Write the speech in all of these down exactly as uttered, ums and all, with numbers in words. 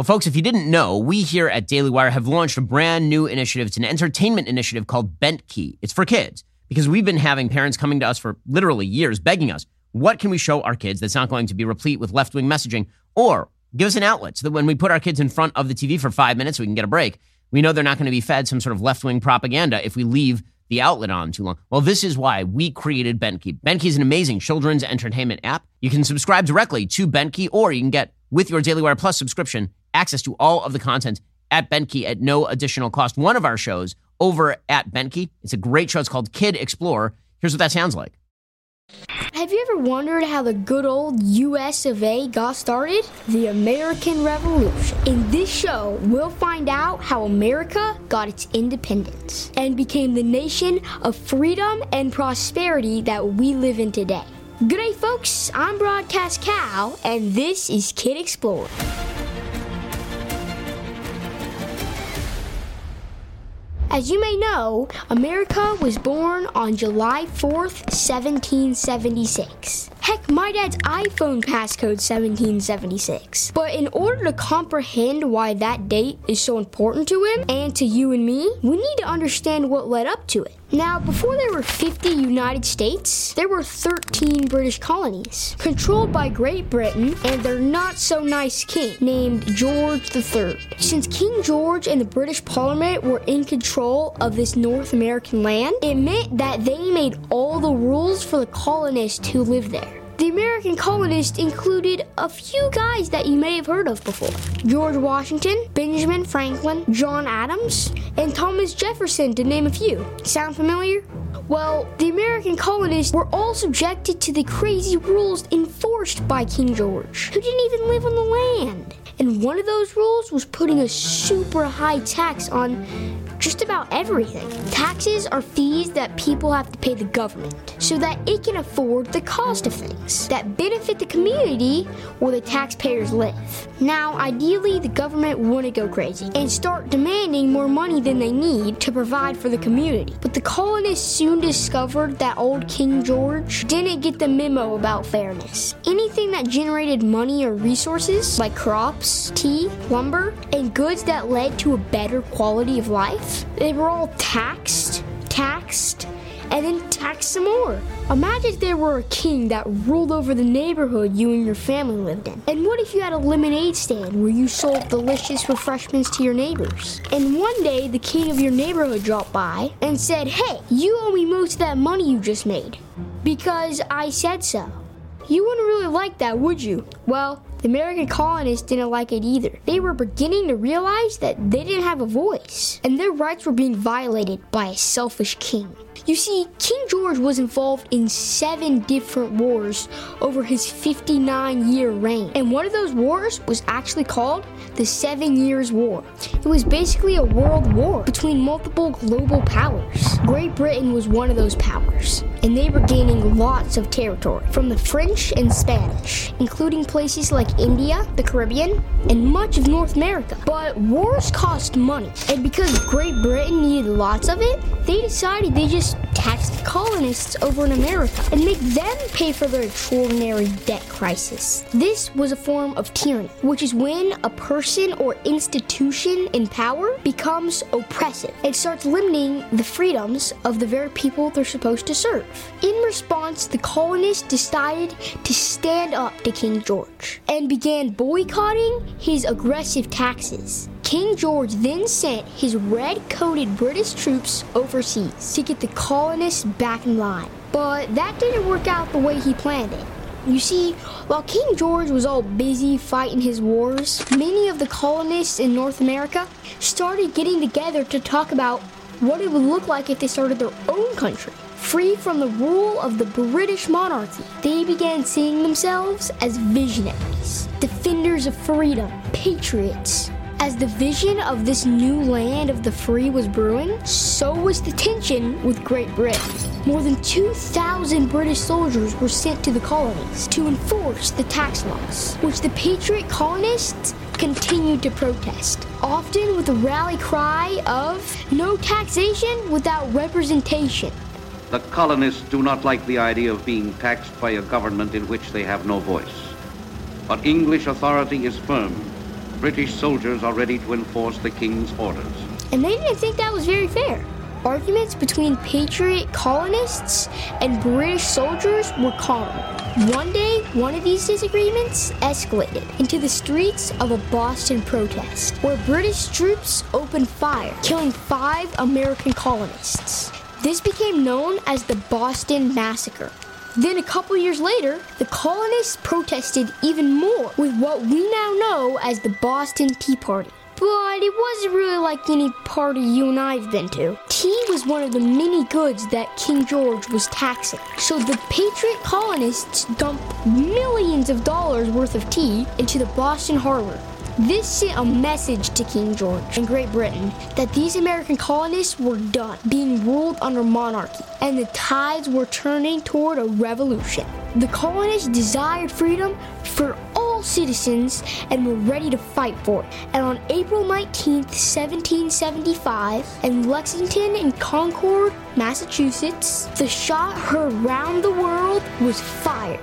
Well, folks, if you didn't know, we here at Daily Wire have launched a brand new initiative. It's an entertainment initiative called Bentkey. It's for kids because we've been having parents coming to us for literally years begging us, what can we show our kids that's not going to be replete with left-wing messaging? Or give us an outlet so that when we put our kids in front of the T V for five minutes so we can get a break, we know they're not going to be fed some sort of left-wing propaganda if we leave the outlet on too long. Well, this is why we created Bentkey. Bentkey is an amazing children's entertainment app. You can subscribe directly to Bentkey, or you can get, with your Daily Wire Plus subscription, access to all of the content at Bentkey at no additional cost. One of our shows over at Bentkey, it's a great show. It's called Kid Explorer. Here's what that sounds like. Have you ever wondered how the good old U S of A got started? The American Revolution. In this show, we'll find out how America got its independence and became the nation of freedom and prosperity that we live in today. Good day, folks. I'm Broadcast Cal, and this is Kid Explorer. As you may know, America was born on July fourth, seventeen seventy-six. Heck, my dad's iPhone passcode seventeen seventy-six. But in order to comprehend why that date is so important to him and to you and me, we need to understand what led up to it. Now, before there were fifty United States, there were thirteen British colonies, controlled by Great Britain and their not-so-nice king, named George the Third. Since King George and the British Parliament were in control of this North American land, it meant that they made all the rules for the colonists who lived there. The American colonists included a few guys that you may have heard of before. George Washington, Benjamin Franklin, John Adams, and Thomas Jefferson, to name a few. Sound familiar? Well, the American colonists were all subjected to the crazy rules enforced by King George, who didn't even live on the land. And one of those rules was putting a super high tax on just about everything. Taxes are fees that people have to pay the government so that it can afford the cost of things that benefit the community where the taxpayers live. Now, ideally, the government wouldn't go crazy and start demanding more money than they need to provide for the community. But the colonists soon discovered that old King George didn't get the memo about fairness. Anything that generated money or resources, like crops, tea, lumber, and goods that led to a better quality of life, they were all taxed, taxed, and then taxed some more. Imagine if there were a king that ruled over the neighborhood you and your family lived in. And what if you had a lemonade stand where you sold delicious refreshments to your neighbors? And one day, the king of your neighborhood dropped by and said, "Hey, you owe me most of that money you just made, because I said so." You wouldn't really like that, would you? Well, the American colonists didn't like it either. They were beginning to realize that they didn't have a voice, and their rights were being violated by a selfish king. You see, King George was involved in seven different wars over his fifty-nine-year reign, and one of those wars was actually called the Seven Years' War. It was basically a world war between multiple global powers. Great Britain was one of those powers, and they were gaining lots of territory from the French and Spanish, including places like India, the Caribbean, and much of North America. But wars cost money, and because Great Britain needed lots of it, they decided they just tax the colonists over in America and make them pay for their extraordinary debt crisis. This was a form of tyranny, which is when a person or institution in power becomes oppressive and starts limiting the freedoms of the very people they're supposed to serve. In response, the colonists decided to stand up to King George and began boycotting his aggressive taxes. King George then sent his red-coated British troops overseas to get the colonists back in line. But that didn't work out the way he planned it. You see, while King George was all busy fighting his wars, many of the colonists in North America started getting together to talk about what it would look like if they started their own country, free from the rule of the British monarchy. They began seeing themselves as visionaries, defenders of freedom, patriots. As the vision of this new land of the free was brewing, so was the tension with Great Britain. More than two thousand British soldiers were sent to the colonies to enforce the tax laws, which the patriot colonists continued to protest, often with a rally cry of "no taxation without representation." The colonists do not like the idea of being taxed by a government in which they have no voice. But English authority is firm. British soldiers are ready to enforce the king's orders. And they didn't think that was very fair. Arguments between Patriot colonists and British soldiers were common. One day, one of these disagreements escalated into the streets of a Boston protest, where British troops opened fire, killing five American colonists. This became known as the Boston Massacre. Then a couple years later, the colonists protested even more with what we now know as the Boston Tea Party. But it wasn't really like any party you and I have been to. Tea was one of the many goods that King George was taxing. So the Patriot colonists dumped millions of dollars worth of tea into the Boston Harbor. This sent a message to King George and Great Britain that these American colonists were done being ruled under monarchy, and the tides were turning toward a revolution. The colonists desired freedom for all citizens and were ready to fight for it. And on April nineteenth, seventeen seventy-five, in Lexington and Concord, Massachusetts, the shot heard round the world was fired.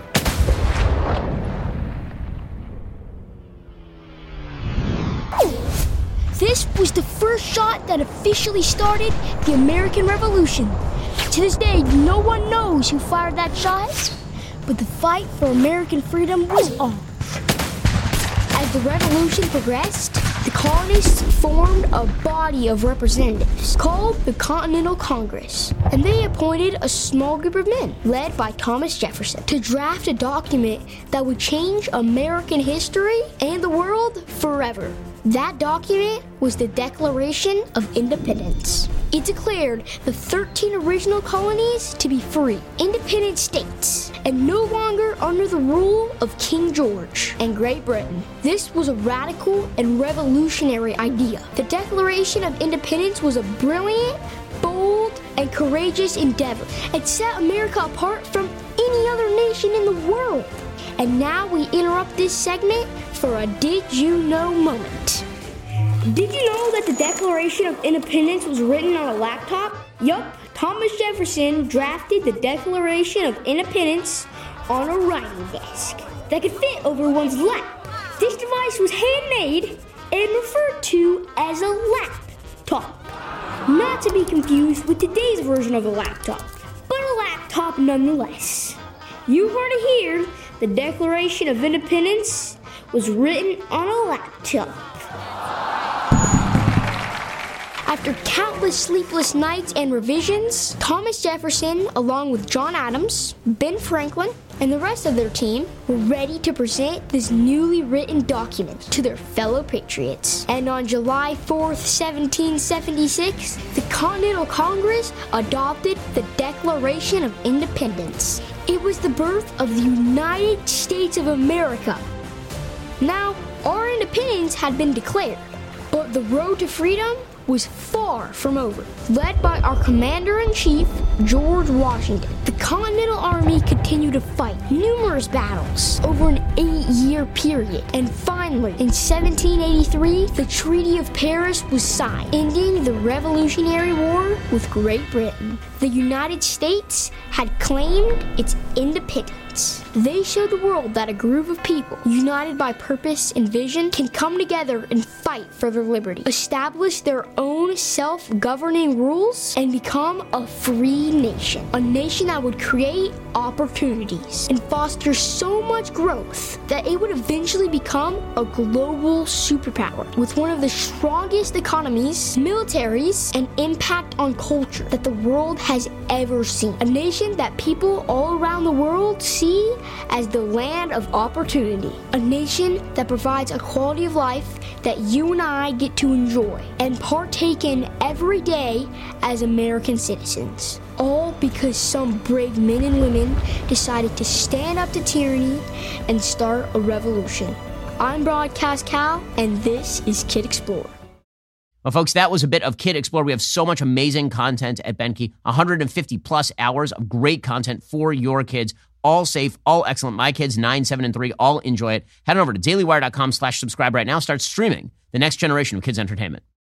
This was the first shot that officially started the American Revolution. To this day, no one knows who fired that shot, but the fight for American freedom was on. As the revolution progressed, the colonists formed a body of representatives called the Continental Congress, and they appointed a small group of men, led by Thomas Jefferson, to draft a document that would change American history and the world forever. That document was the Declaration of Independence. It declared the thirteen original colonies to be free, independent states, and no longer under the rule of King George and Great Britain. This was a radical and revolutionary idea. The Declaration of Independence was a brilliant, bold, and courageous endeavor, and set America apart from any other nation in the world. And now we interrupt this segment for a Did You Know moment. Did you know that the Declaration of Independence was written on a laptop? Yup, Thomas Jefferson drafted the Declaration of Independence on a writing desk that could fit over one's lap. This device was handmade and referred to as a laptop. Not to be confused with today's version of a laptop, but a laptop nonetheless. You heard it here. The Declaration of Independence was written on a laptop. After countless sleepless nights and revisions, Thomas Jefferson, along with John Adams, Ben Franklin, and the rest of their team, were ready to present this newly written document to their fellow patriots. And on July fourth, seventeen seventy-six, the Continental Congress adopted the Declaration of Independence. It was the birth of the United States of America. Now, our independence had been declared, but the road to freedom was far from over. Led by our Commander-in-Chief, George Washington, the Continental Army continued to fight numerous battles over an eight-year period. And finally, in seventeen eighty-three, the Treaty of Paris was signed, ending the Revolutionary War with Great Britain. The United States had claimed its independence. They showed the world that a group of people, united by purpose and vision, can come together and fight for their liberty, establish their own self-governing rules, and become a free nation. A nation that would create opportunities and foster so much growth that it would eventually become a global superpower with one of the strongest economies, militaries, and impact on culture that the world has ever seen. A nation that people all around the world see as the land of opportunity. A nation that provides a quality of life that you and I get to enjoy and partake in every day as American citizens. All because some brave men and women decided to stand up to tyranny and start a revolution. I'm Broadcast Cal, and this is Kid Explorer. Well, folks, that was a bit of Kid Explorer. We have so much amazing content at Benke, one hundred fifty plus hours of great content for your kids. All safe, all excellent. My kids, nine, seven, and three, all enjoy it. Head on over to dailywire.com slash subscribe right now. Start streaming the next generation of kids' entertainment.